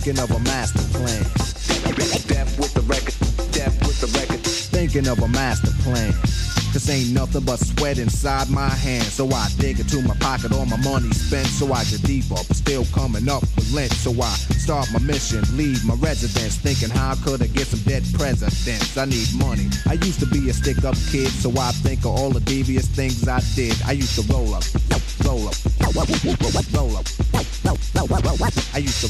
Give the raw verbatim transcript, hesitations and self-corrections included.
thinking of a master plan. Death with the record, death with the record. Thinking of a master plan. Cause ain't nothing but sweat inside my hands. So I dig into my pocket, all my money spent. So I get deeper, but still coming up with lint. So I start my mission, leave my residence. Thinking how could I get some dead presidents? I need money. I used to be a stick-up kid, so I think of all the devious things I did. I used to roll up, roll up, roll up. I used to